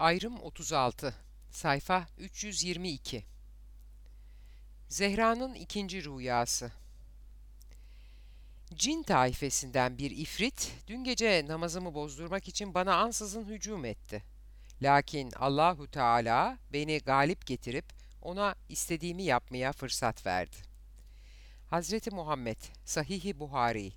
Ayrım 36, sayfa 322. Zehra'nın ikinci rüyası. Cin taifesinden bir ifrit, dün gece namazımı bozdurmak için bana ansızın hücum etti. Lakin Allahu Teala beni galip getirip ona istediğimi yapmaya fırsat verdi. Hazreti Muhammed, Sahih-i Buhari.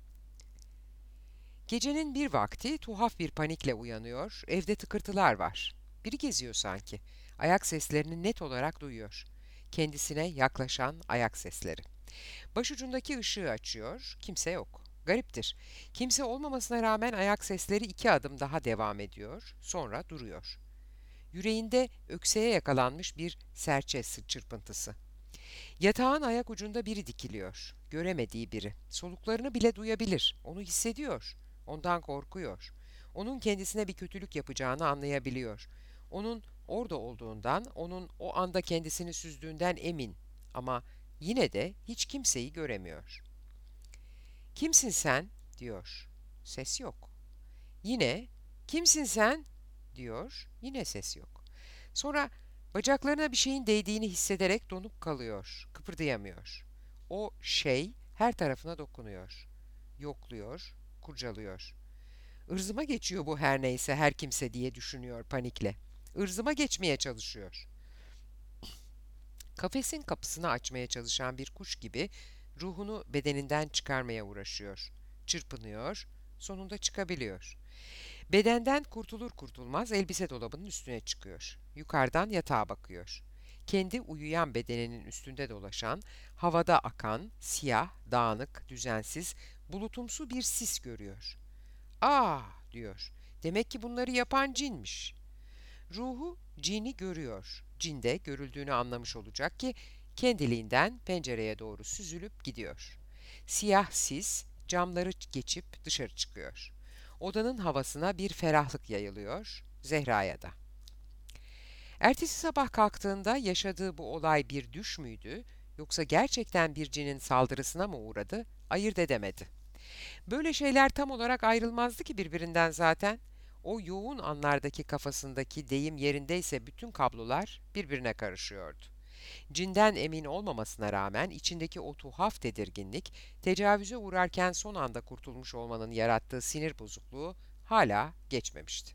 Gecenin bir vakti tuhaf bir panikle uyanıyor, evde tıkırtılar var. Biri geziyor sanki. Ayak seslerini net olarak duyuyor. Kendisine yaklaşan ayak sesleri. Başucundaki ışığı açıyor, kimse yok. Gariptir. Kimse olmamasına rağmen ayak sesleri 2 adım daha devam ediyor, sonra duruyor. Yüreğinde ökseye yakalanmış bir serçe çırpıntısı. Yatağın ayak ucunda biri dikiliyor. Göremediği biri. Soluklarını bile duyabilir. Onu hissediyor. Ondan korkuyor. Onun kendisine bir kötülük yapacağını anlayabiliyor. Onun orada olduğundan, onun o anda kendisini süzdüğünden emin. Ama yine de hiç kimseyi göremiyor. "Kimsin sen?" diyor. Ses yok. Yine "Kimsin sen?" diyor. Yine ses yok. Sonra bacaklarına bir şeyin değdiğini hissederek donup kalıyor, kıpırdayamıyor. O şey her tarafına dokunuyor, yokluyor, kurcalıyor. "Irzıma geçiyor bu her neyse her kimse," diye düşünüyor panikle. "Irzıma geçmeye çalışıyor." Kafesin kapısını açmaya çalışan bir kuş gibi ruhunu bedeninden çıkarmaya uğraşıyor. Çırpınıyor, sonunda çıkabiliyor. Bedenden kurtulur kurtulmaz elbise dolabının üstüne çıkıyor. Yukarıdan yatağa bakıyor. Kendi uyuyan bedeninin üstünde dolaşan, havada akan, siyah, dağınık, düzensiz, bulutumsu bir sis görüyor. "Ah!" diyor. "Demek ki bunları yapan cinmiş." Ruhu cini görüyor. Cinde görüldüğünü anlamış olacak ki kendiliğinden pencereye doğru süzülüp gidiyor. Siyah sis camları geçip dışarı çıkıyor. Odanın havasına bir ferahlık yayılıyor, Zehra'ya da. Ertesi sabah kalktığında yaşadığı bu olay bir düş müydü, yoksa gerçekten bir cinin saldırısına mı uğradı, ayırt edemedi. Böyle şeyler tam olarak ayrılmazdı ki birbirinden zaten. O yoğun anlardaki kafasındaki deyim yerindeyse bütün kablolar birbirine karışıyordu. Cinden emin olmamasına rağmen içindeki o tuhaf tedirginlik, tecavüze uğrarken son anda kurtulmuş olmanın yarattığı sinir bozukluğu hala geçmemişti.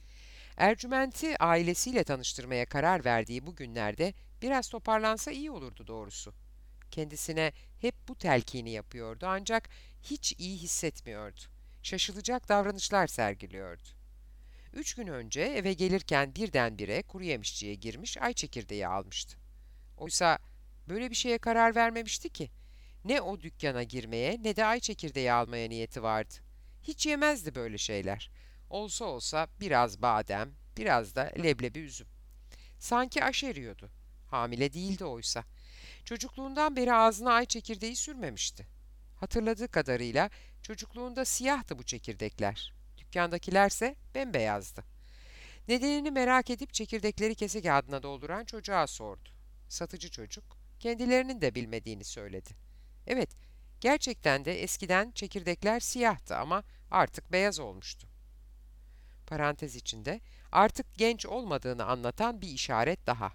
Ercüment'i ailesiyle tanıştırmaya karar verdiği bu günlerde biraz toparlansa iyi olurdu doğrusu. Kendisine hep bu telkini yapıyordu ancak hiç iyi hissetmiyordu. Şaşılacak davranışlar sergiliyordu. 3 gün önce eve gelirken birdenbire kuru yemişçiye girmiş ay çekirdeği almıştı. Oysa böyle bir şeye karar vermemişti ki. Ne o dükkana girmeye ne de ay çekirdeği almaya niyeti vardı. Hiç yemezdi böyle şeyler. Olsa olsa biraz badem, biraz da leblebi üzüm. Sanki aşeriyordu. Hamile değildi oysa. Çocukluğundan beri ağzına ay çekirdeği sürmemişti. Hatırladığı kadarıyla çocukluğunda siyahtı bu çekirdekler. Dükkandakilerse bembeyazdı. Nedenini merak edip çekirdekleri kese kağıdına dolduran çocuğa sordu. Satıcı çocuk kendilerinin de bilmediğini söyledi. Evet, gerçekten de eskiden çekirdekler siyahtı ama artık beyaz olmuştu. Parantez içinde artık genç olmadığını anlatan bir işaret daha.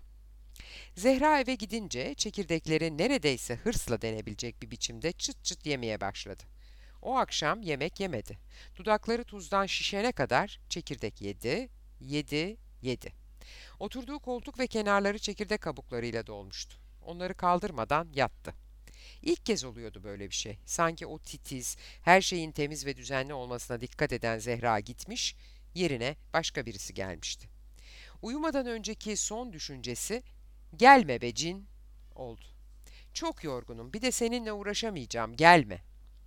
Zehra eve gidince çekirdekleri neredeyse hırsla denebilecek bir biçimde çıt çıt yemeye başladı. O akşam yemek yemedi. Dudakları tuzdan şişene kadar çekirdek yedi, yedi, yedi. Oturduğu koltuk ve kenarları çekirdek kabuklarıyla dolmuştu. Onları kaldırmadan yattı. İlk kez oluyordu böyle bir şey. Sanki o titiz, her şeyin temiz ve düzenli olmasına dikkat eden Zehra gitmiş, yerine başka birisi gelmişti. Uyumadan önceki son düşüncesi, "Gelme be cin," oldu. "Çok yorgunum, bir de seninle uğraşamayacağım, gelme."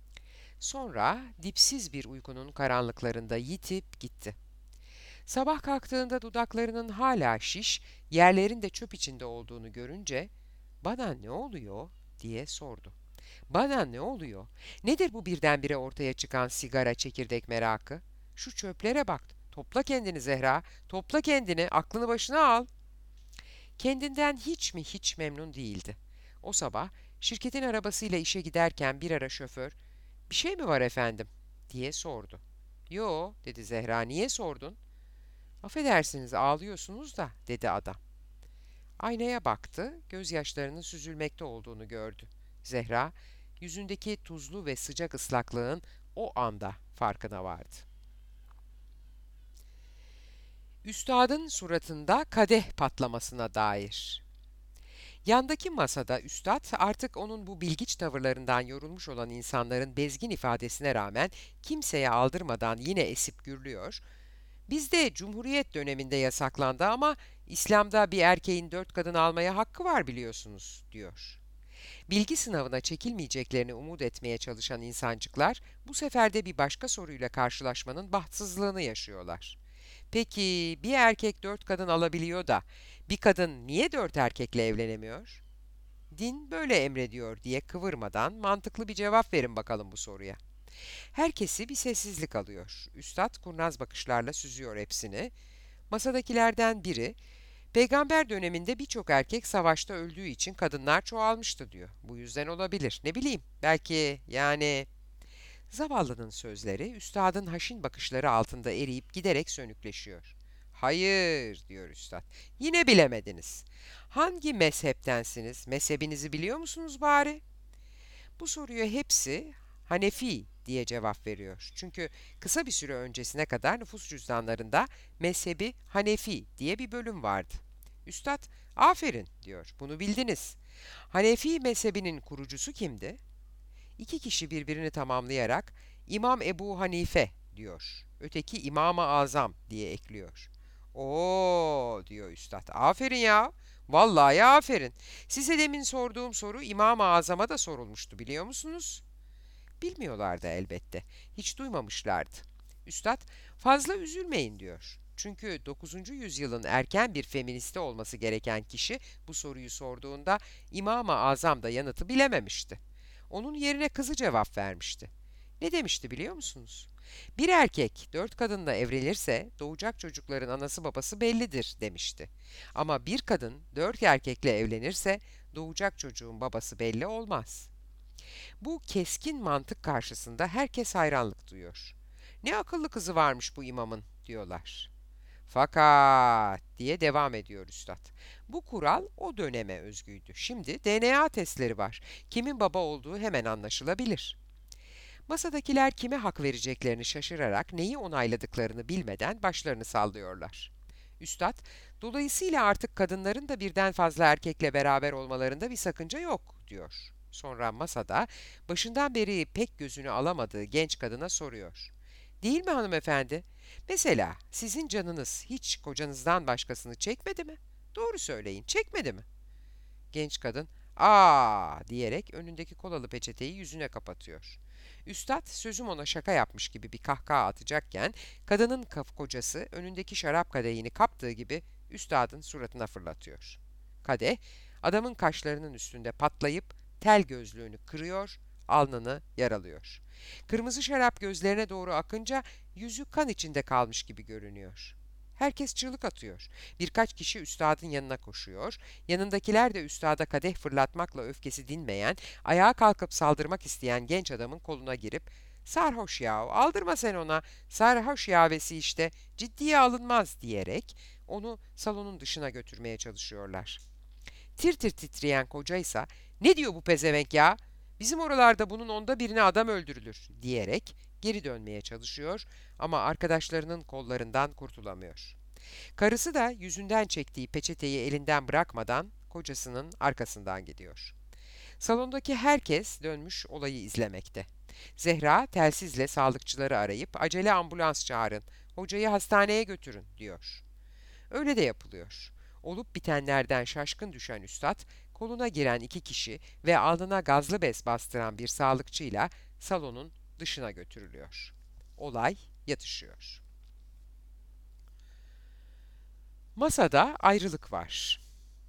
Sonra dipsiz bir uykunun karanlıklarında yitip gitti. Sabah kalktığında dudaklarının hala şiş, yerlerin de çöp içinde olduğunu görünce, "Bana ne oluyor?" diye sordu. "Bana ne oluyor? Nedir bu birdenbire ortaya çıkan sigara çekirdek merakı? Şu çöplere bak. Topla kendini Zehra, topla kendini, aklını başına al." Kendinden hiç mi hiç memnun değildi. O sabah şirketin arabasıyla işe giderken bir ara şoför, "Bir şey mi var efendim?" diye sordu. "Yo," dedi Zehra, "niye sordun?" Affedersiniz, ağlıyorsunuz da, dedi adam. Aynaya baktı, gözyaşlarının süzülmekte olduğunu gördü. Zehra, yüzündeki tuzlu ve sıcak ıslaklığın o anda farkına vardı. Üstadın suratında kadeh patlamasına dair. Yandaki masada üstad artık onun bu bilgiç tavırlarından yorulmuş olan insanların bezgin ifadesine rağmen kimseye aldırmadan yine esip gürlüyor. Bizde Cumhuriyet döneminde yasaklandı ama İslam'da bir erkeğin 4 kadın almaya hakkı var biliyorsunuz, diyor. Bilgi sınavına çekilmeyeceklerini umut etmeye çalışan insancıklar bu sefer de bir başka soruyla karşılaşmanın bahtsızlığını yaşıyorlar. Peki bir erkek 4 kadın alabiliyor da bir kadın niye 4 erkekle evlenemiyor? Din böyle emrediyor diye kıvırmadan mantıklı bir cevap verin bakalım bu soruya. Herkesi bir sessizlik alıyor. Üstad kurnaz bakışlarla süzüyor hepsini. Masadakilerden biri, Peygamber döneminde birçok erkek savaşta öldüğü için kadınlar çoğalmıştı diyor. Bu yüzden olabilir. Ne bileyim, belki yani... Zavallının sözleri üstadın haşin bakışları altında eriyip giderek sönükleşiyor. Hayır, diyor üstad. Yine bilemediniz. Hangi mezheptensiniz? Mezhebinizi biliyor musunuz bari? Bu soruya hepsi Hanefi diye cevap veriyor. Çünkü kısa bir süre öncesine kadar nüfus cüzdanlarında mezhebi Hanefi diye bir bölüm vardı. Üstad, aferin diyor, bunu bildiniz. Hanefi mezhebinin kurucusu kimdi? İki kişi birbirini tamamlayarak İmam Ebu Hanife diyor. Öteki İmam-ı Azam diye ekliyor. Oo, diyor üstad. Aferin ya. Vallahi aferin. Size demin sorduğum soru İmam-ı Azam'a da sorulmuştu, biliyor musunuz? Bilmiyorlardı elbette. Hiç duymamışlardı. Üstad, fazla üzülmeyin diyor. Çünkü 9. yüzyılın erken bir feministi olması gereken kişi bu soruyu sorduğunda İmam-ı Azam da yanıtı bilememişti. Onun yerine kızı cevap vermişti. Ne demişti biliyor musunuz? Bir erkek 4 kadınla evlenirse doğacak çocukların anası babası bellidir demişti. Ama bir kadın 4 erkekle evlenirse doğacak çocuğun babası belli olmaz. Bu keskin mantık karşısında herkes hayranlık duyuyor. Ne akıllı kızı varmış bu imamın, diyorlar. Fakat diye devam ediyor üstad. Bu kural o döneme özgüydü. Şimdi DNA testleri var. Kimin baba olduğu hemen anlaşılabilir. Masadakiler kime hak vereceklerini şaşırarak neyi onayladıklarını bilmeden başlarını sallıyorlar. Üstad, dolayısıyla artık kadınların da birden fazla erkekle beraber olmalarında bir sakınca yok, diyor. Sonra masada başından beri pek gözünü alamadığı genç kadına soruyor. Değil mi hanımefendi? Mesela sizin canınız hiç kocanızdan başkasını çekmedi mi? Doğru söyleyin, çekmedi mi? Genç kadın, aa diyerek önündeki kolalı peçeteyi yüzüne kapatıyor. Üstad sözüm ona şaka yapmış gibi bir kahkaha atacakken kadının kocası önündeki şarap kadehini kaptığı gibi üstadın suratına fırlatıyor. Kadeh adamın kaşlarının üstünde patlayıp tel gözlüğünü kırıyor, alnını yaralıyor. Kırmızı şarap gözlerine doğru akınca yüzü kan içinde kalmış gibi görünüyor. Herkes çığlık atıyor. Birkaç kişi üstadın yanına koşuyor. Yanındakiler de üstada kadeh fırlatmakla öfkesi dinmeyen, ayağa kalkıp saldırmak isteyen genç adamın koluna girip "Sarhoş yahu, aldırma sen ona, sarhoş yavesi işte, ciddiye alınmaz," diyerek onu salonun dışına götürmeye çalışıyorlar. Tir tir titreyen kocaysa "Ne diyor bu pezevenk ya? Bizim oralarda bunun onda birine adam öldürülür," diyerek geri dönmeye çalışıyor ama arkadaşlarının kollarından kurtulamıyor. Karısı da yüzünden çektiği peçeteyi elinden bırakmadan kocasının arkasından gidiyor. Salondaki herkes dönmüş olayı izlemekte. Zehra telsizle sağlıkçıları arayıp acele ambulans çağırın, hocayı hastaneye götürün diyor. Öyle de yapılıyor. Olup bitenlerden şaşkın düşen üstad, koluna giren iki kişi ve alnına gazlı bez bastıran bir sağlıkçıyla salonun dışına götürülüyor. Olay yatışıyor. Masada ayrılık var.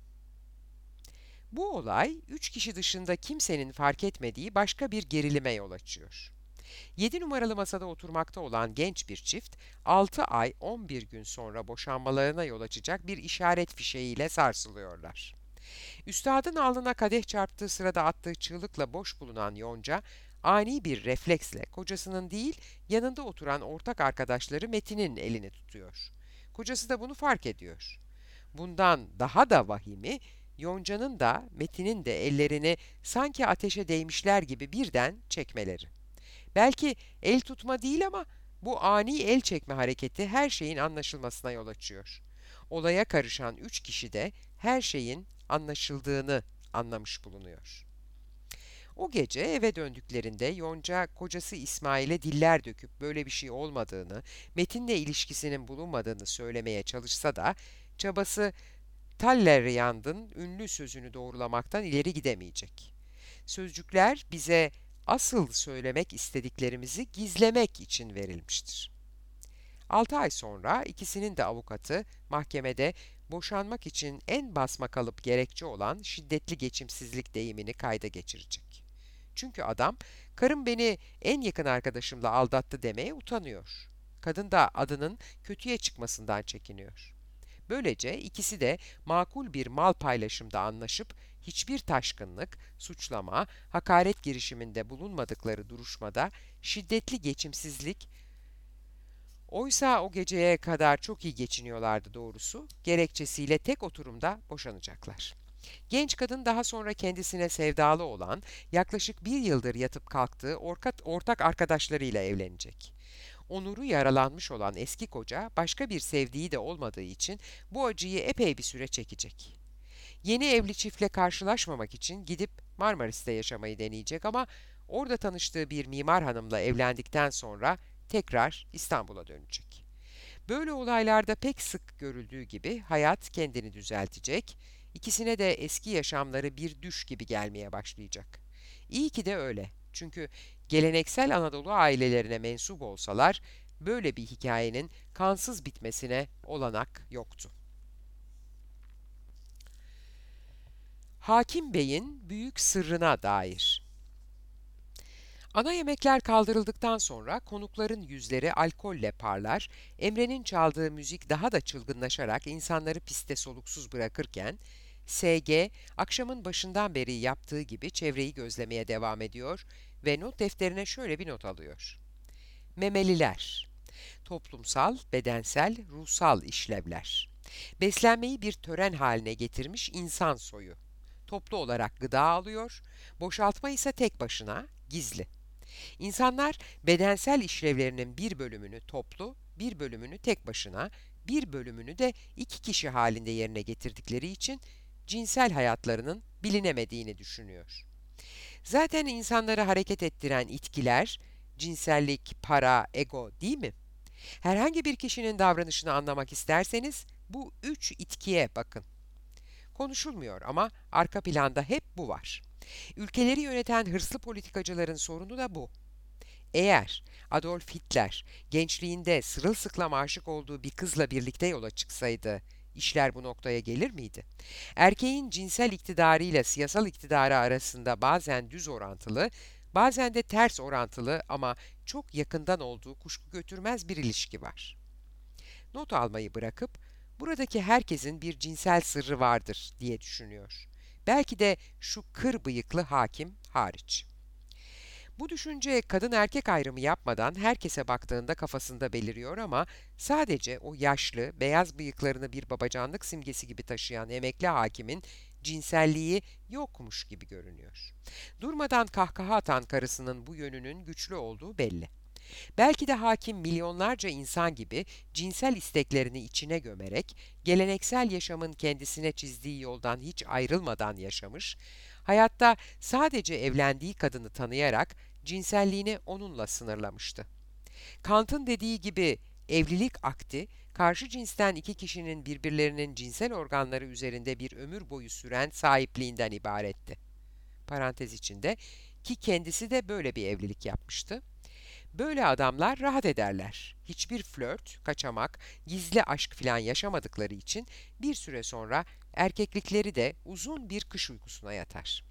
Bu olay, 3 kişi dışında kimsenin fark etmediği başka bir gerilime yol açıyor. 7 numaralı masada oturmakta olan genç bir çift, 6 ay 11 gün sonra boşanmalarına yol açacak bir işaret fişeğiyle sarsılıyorlar. Üstadın alnına kadeh çarptığı sırada attığı çığlıkla boş bulunan Yonca, ani bir refleksle kocasının değil, yanında oturan ortak arkadaşları Metin'in elini tutuyor. Kocası da bunu fark ediyor. Bundan daha da vahimi, Yonca'nın da Metin'in de ellerini sanki ateşe değmişler gibi birden çekmeleri. Belki el tutma değil ama bu ani el çekme hareketi her şeyin anlaşılmasına yol açıyor. Olaya karışan üç kişi de her şeyin anlaşıldığını anlamış bulunuyor. O gece eve döndüklerinde Yonca kocası İsmail'e diller döküp böyle bir şey olmadığını, Metin'le ilişkisinin bulunmadığını söylemeye çalışsa da çabası Talleyrand'ın ünlü sözünü doğrulamaktan ileri gidemeyecek. Sözcükler bize asıl söylemek istediklerimizi gizlemek için verilmiştir. 6 ay sonra ikisinin de avukatı mahkemede boşanmak için en basmakalıp gerekçe olan şiddetli geçimsizlik deyimini kayda geçirecek. Çünkü adam, karım beni en yakın arkadaşımla aldattı demeye utanıyor. Kadın da adının kötüye çıkmasından çekiniyor. Böylece ikisi de makul bir mal paylaşımda anlaşıp hiçbir taşkınlık, suçlama, hakaret girişiminde bulunmadıkları duruşmada şiddetli geçimsizlik, oysa o geceye kadar çok iyi geçiniyorlardı doğrusu, gerekçesiyle tek oturumda boşanacaklar. Genç kadın daha sonra kendisine sevdalı olan, yaklaşık bir yıldır yatıp kalktığı ortak arkadaşlarıyla evlenecek. Onuru yaralanmış olan eski koca başka bir sevdiği de olmadığı için bu acıyı epey bir süre çekecek. Yeni evli çiftle karşılaşmamak için gidip Marmaris'te yaşamayı deneyecek ama orada tanıştığı bir mimar hanımla evlendikten sonra tekrar İstanbul'a dönecek. Böyle olaylarda pek sık görüldüğü gibi hayat kendini düzeltecek, ikisine de eski yaşamları bir düş gibi gelmeye başlayacak. İyi ki de öyle. Çünkü geleneksel Anadolu ailelerine mensup olsalar böyle bir hikayenin kansız bitmesine olanak yoktu. Hakim Bey'in büyük sırrına dair. Ana yemekler kaldırıldıktan sonra konukların yüzleri alkolle parlar, Emre'nin çaldığı müzik daha da çılgınlaşarak insanları piste soluksuz bırakırken, SG akşamın başından beri yaptığı gibi çevreyi gözlemeye devam ediyor ve not defterine şöyle bir not alıyor. Memeliler, toplumsal, bedensel, ruhsal işlevler. Beslenmeyi bir tören haline getirmiş insan soyu. Toplu olarak gıda alıyor, boşaltma ise tek başına, gizli. İnsanlar bedensel işlevlerinin bir bölümünü toplu, bir bölümünü tek başına, bir bölümünü de iki kişi halinde yerine getirdikleri için cinsel hayatlarının bilinemediğini düşünüyor. Zaten insanları hareket ettiren itkiler, cinsellik, para, ego değil mi? Herhangi bir kişinin davranışını anlamak isterseniz bu üç itkiye bakın. Konuşulmuyor ama arka planda hep bu var. Ülkeleri yöneten hırslı politikacıların sorunu da bu. Eğer Adolf Hitler gençliğinde sırılsıklam aşık olduğu bir kızla birlikte yola çıksaydı, işler bu noktaya gelir miydi? Erkeğin cinsel iktidarıyla siyasal iktidarı arasında bazen düz orantılı, bazen de ters orantılı ama çok yakından olduğu kuşku götürmez bir ilişki var. Not almayı bırakıp, buradaki herkesin bir cinsel sırrı vardır diye düşünüyor. Belki de şu kır bıyıklı hakim hariç. Bu düşünce kadın erkek ayrımı yapmadan herkese baktığında kafasında beliriyor ama sadece o yaşlı, beyaz bıyıklarını bir babacanlık simgesi gibi taşıyan emekli hakimin cinselliği yokmuş gibi görünüyor. Durmadan kahkaha atan karısının bu yönünün güçlü olduğu belli. Belki de hakim milyonlarca insan gibi cinsel isteklerini içine gömerek, geleneksel yaşamın kendisine çizdiği yoldan hiç ayrılmadan yaşamış, hayatta sadece evlendiği kadını tanıyarak cinselliğini onunla sınırlamıştı. Kant'ın dediği gibi evlilik akti, karşı cinsten iki kişinin birbirlerinin cinsel organları üzerinde bir ömür boyu süren sahipliğinden ibaretti. Parantez içinde ki kendisi de böyle bir evlilik yapmıştı. Böyle adamlar rahat ederler. Hiçbir flört, kaçamak, gizli aşk filan yaşamadıkları için bir süre sonra erkeklikleri de uzun bir kış uykusuna yatar.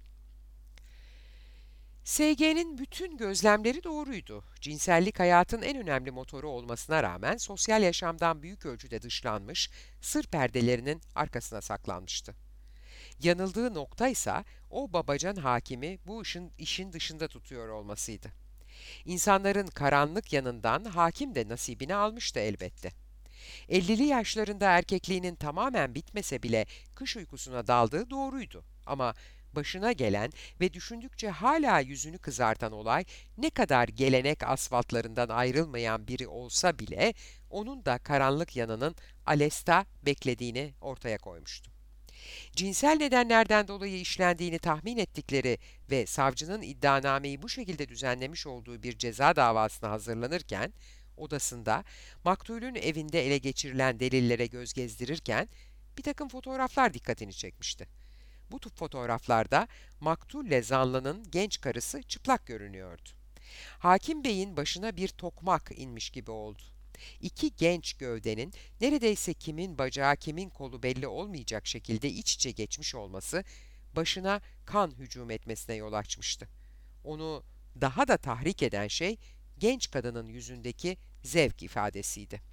SG'nin bütün gözlemleri doğruydu. Cinsellik hayatın en önemli motoru olmasına rağmen sosyal yaşamdan büyük ölçüde dışlanmış, sır perdelerinin arkasına saklanmıştı. Yanıldığı nokta ise o babacan hakimi bu işin dışında tutuyor olmasıydı. İnsanların karanlık yanından hakim de nasibini almıştı elbette. 50'li yaşlarında erkekliğinin tamamen bitmese bile kış uykusuna daldığı doğruydu. Ama başına gelen ve düşündükçe hala yüzünü kızartan olay ne kadar gelenek asfaltlarından ayrılmayan biri olsa bile onun da karanlık yanının alesta beklediğini ortaya koymuştu. Cinsel nedenlerden dolayı işlendiğini tahmin ettikleri ve savcının iddianameyi bu şekilde düzenlemiş olduğu bir ceza davasına hazırlanırken, odasında maktulün evinde ele geçirilen delillere göz gezdirirken bir takım fotoğraflar dikkatini çekmişti. Bu tip fotoğraflarda maktulle zanlının genç karısı çıplak görünüyordu. Hakim Bey'in başına bir tokmak inmiş gibi oldu. İki genç gövdenin neredeyse kimin bacağı kimin kolu belli olmayacak şekilde iç içe geçmiş olması başına kan hücum etmesine yol açmıştı. Onu daha da tahrik eden şey genç kadının yüzündeki zevk ifadesiydi.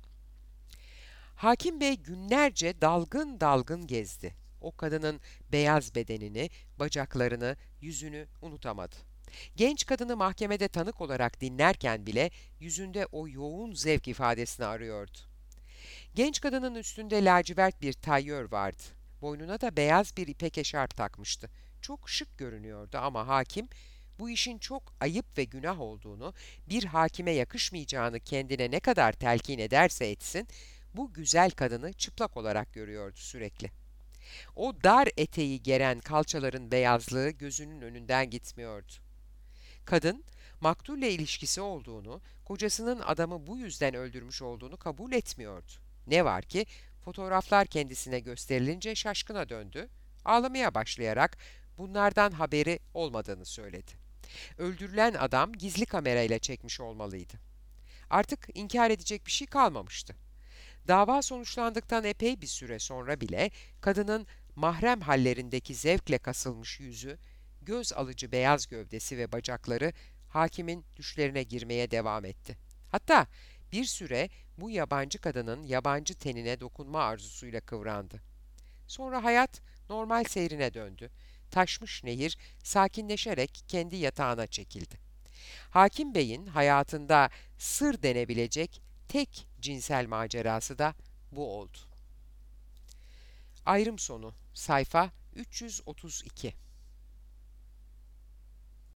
Hakim Bey günlerce dalgın dalgın gezdi. O kadının beyaz bedenini, bacaklarını, yüzünü unutamadı. Genç kadını mahkemede tanık olarak dinlerken bile yüzünde o yoğun zevk ifadesini arıyordu. Genç kadının üstünde lacivert bir tayyör vardı. Boynuna da beyaz bir ipek eşarp takmıştı. Çok şık görünüyordu ama hakim bu işin çok ayıp ve günah olduğunu, bir hakime yakışmayacağını kendine ne kadar telkin ederse etsin, bu güzel kadını çıplak olarak görüyordu sürekli. O dar eteği geren kalçaların beyazlığı gözünün önünden gitmiyordu. Kadın, maktulle ilişkisi olduğunu, kocasının adamı bu yüzden öldürmüş olduğunu kabul etmiyordu. Ne var ki, fotoğraflar kendisine gösterilince şaşkına döndü, ağlamaya başlayarak bunlardan haberi olmadığını söyledi. Öldürülen adam gizli kamerayla çekmiş olmalıydı. Artık inkar edecek bir şey kalmamıştı. Dava sonuçlandıktan epey bir süre sonra bile kadının mahrem hallerindeki zevkle kasılmış yüzü, göz alıcı beyaz gövdesi ve bacakları hakimin düşlerine girmeye devam etti. Hatta bir süre bu yabancı kadının yabancı tenine dokunma arzusuyla kıvrandı. Sonra hayat normal seyrine döndü. Taşmış nehir sakinleşerek kendi yatağına çekildi. Hakim Bey'in hayatında sır denebilecek tek cinsel macerası da bu oldu. Ayrım sonu sayfa 332.